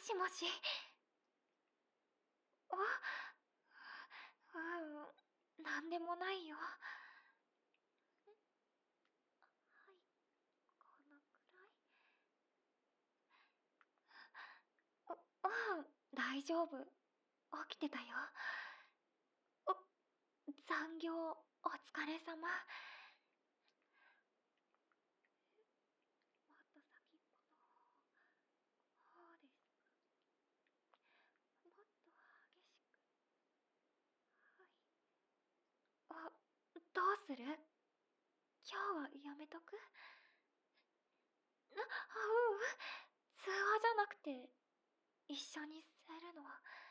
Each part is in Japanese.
しもし。なんでもないよ。はい、このくらい。大丈夫。起きてたよ。残業お疲れ様。もっと先っぽの方です。もっと激しく。はい。どうする？今日はやめとく？通話じゃなくて一緒にするの？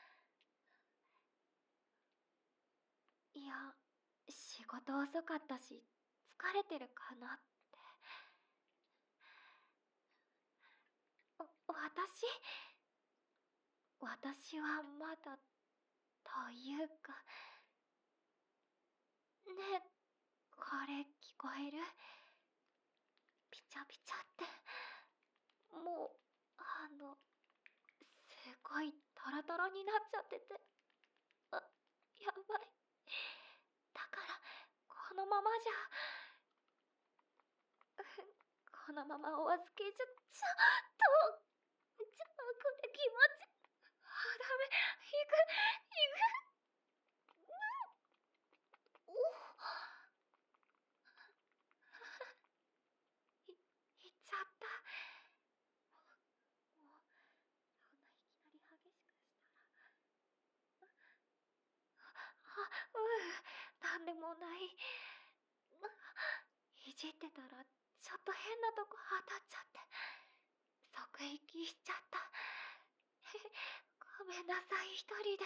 いや、仕事遅かったし疲れてるかなって。私はまだというか。ねえ、これ聞こえる？ピチャピチャって。もうすごいトロトロになっちゃってて。やばい。だからこのままじゃ。このままお預けじゃ、ちょっと、これ気持ち、ダメ、行っちゃった。もう、そんないきなり激しくしたら。なんでもない。いじってたら、ちょっと変なとこ当たっちゃって。即息しちゃった。ごめんなさい、一人で。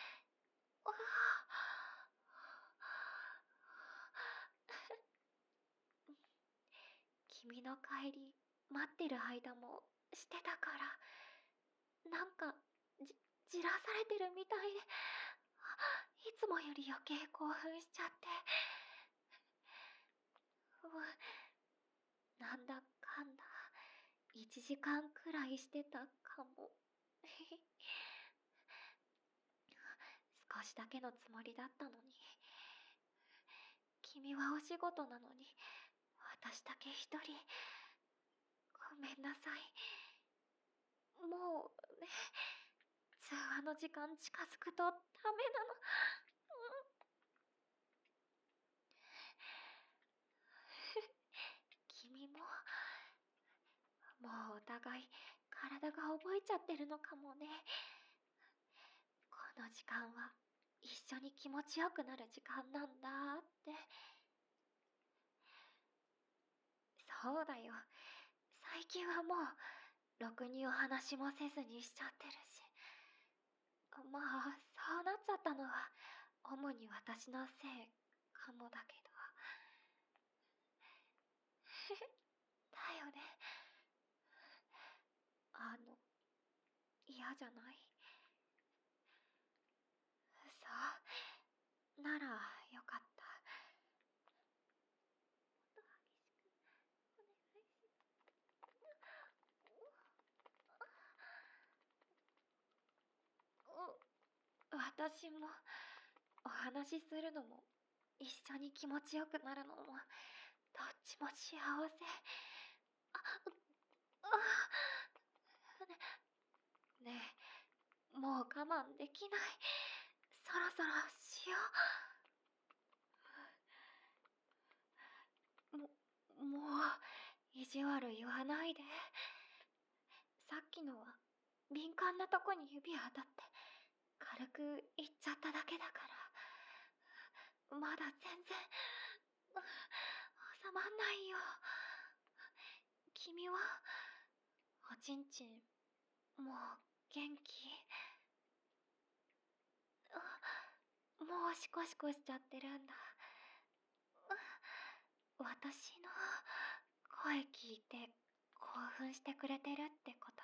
君の帰り待ってる間もしてたから、なんかじらされてるみたいで、いつもより余計興奮しちゃって。なんだかんだ1時間くらいしてたかも。少しだけのつもりだったのに。君はお仕事なのに、私だけ一人。ごめんなさい。もうね、通話の時間近づくとダメなの。君も、もうお互い体が覚えちゃってるのかもね。この時間は一緒に気持ちよくなる時間なんだって。そうだよ。最近はもうろくにお話もせずにしちゃってるし。まあそうなっちゃったのは主に私のせいかもだけど。だよね。嫌じゃない？そうならよかった。もっと激しくお願いします。私もお話しするのも一緒に気持ちよくなるのもどっちも幸せ。ねえ、もう我慢できない。そろそろしよう。もう意地悪言わないで。さっきのは敏感なとこに指当たって軽く言っちゃっただけだから。まだ全然収まんないよ。君はおちんちんもう元気？もうシコシコしちゃってるんだ。私の声聞いて興奮してくれてるってこと？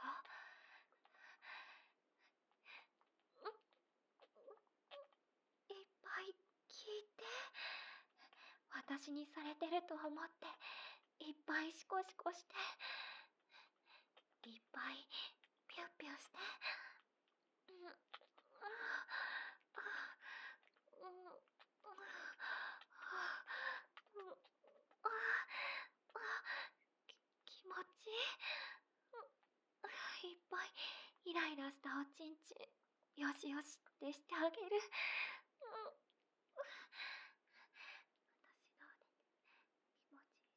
いっぱい聞いて。私にされてると思っていっぱいシコシコして、いっぱいピュッピュして。 イラしたおちんちん、よしよしってしてあげる。私どうで気持ちいい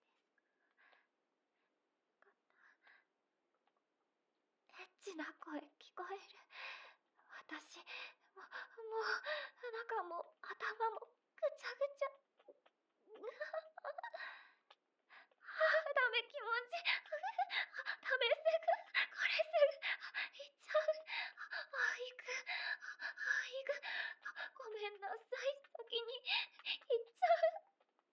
ですか？エッチな声聞こえる。私、中も頭もぐちゃぐちゃ。ダメ気持ち。ダメすぐ。これすぐ。行っちゃう。行く。行く。ごめんなさい。先に行っちゃう。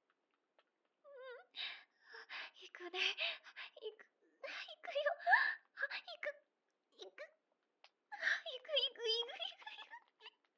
行くね。行く。行くよ。行く。行く。行く。行く。行く。行く。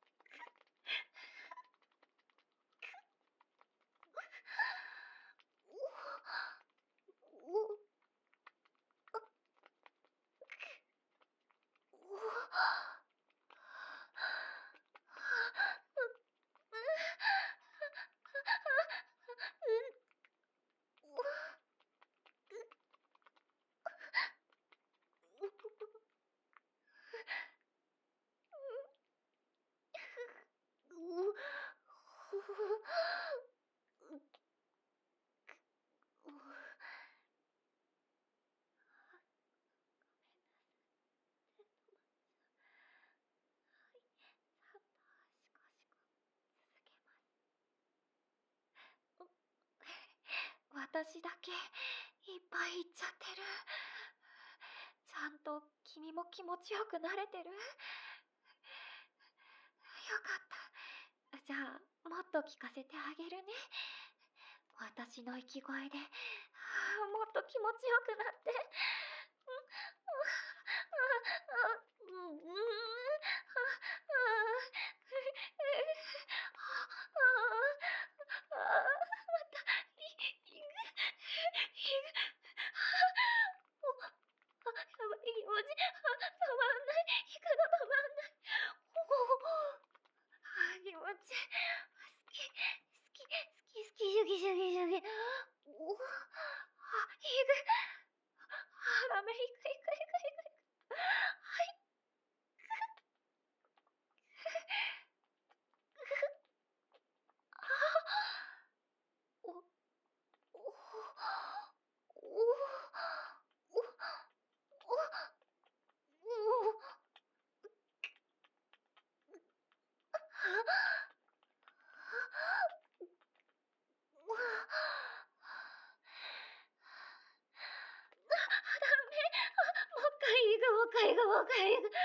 私だけいっぱいいっちゃってる。ちゃんと君も気持ちよくなれてる？よかった。じゃあ、もっと聞かせてあげるね。私の息声で、もっと気持ちよくなって。やばい気持ち、止まんない。引くの止まんない。気持ち、好き、好き、好き、好き、シュギシュギシュギ。引く。ダメ、引く、引く、引く、引く。はい。お、お、お、お、もう一回行く。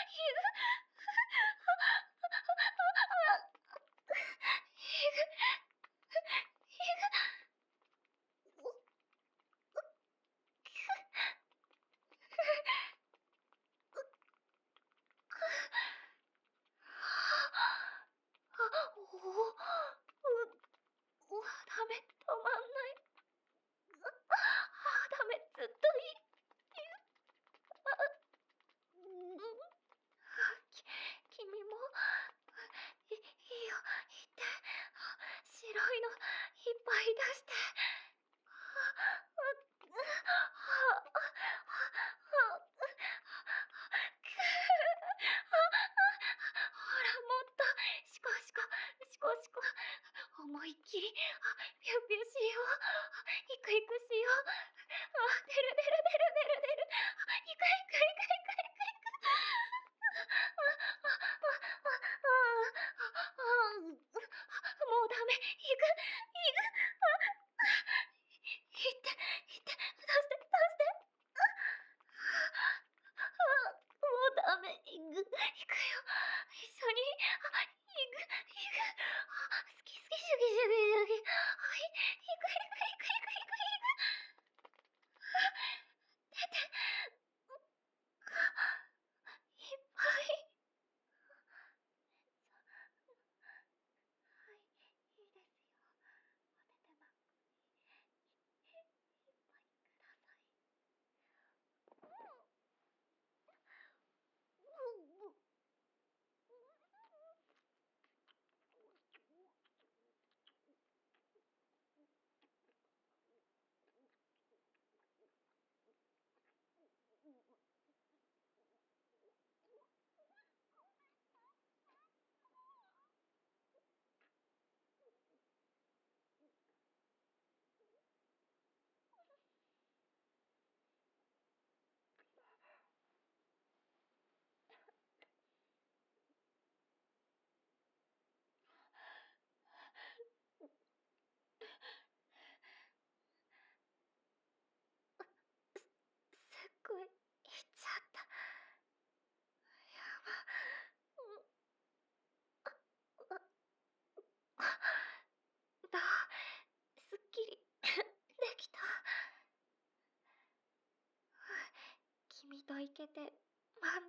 ダメ、止まんない。ダメ、ずっといい。君もいいよ、言って。白いのいっぱい出して。ほら、もっと。シコシコ、シコシコ。思いっきり、ピュピュしよう。イクイクしよう。出る出る出る出る出る。イクイクイクイクイクイク。もうダメ。行く。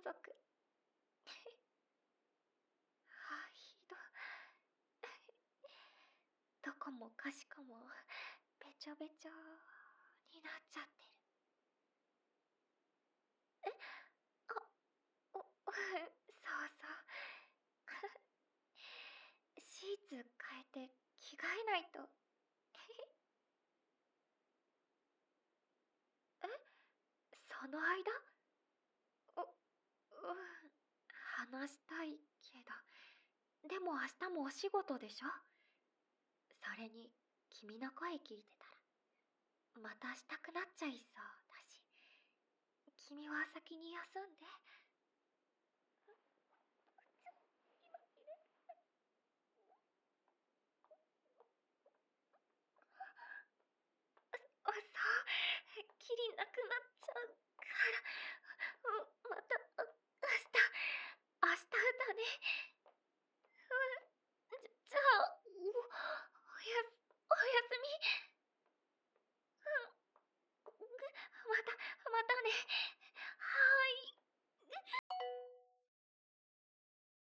足。ひど。どこもかしこもべちょべちょになっちゃってる。そうそうシーツ変えて着替えないと。その間話したいけど、でも明日もお仕事でしょ。それに君の声聞いてたらまたしたくなっちゃいそうだし、君は先に休んで。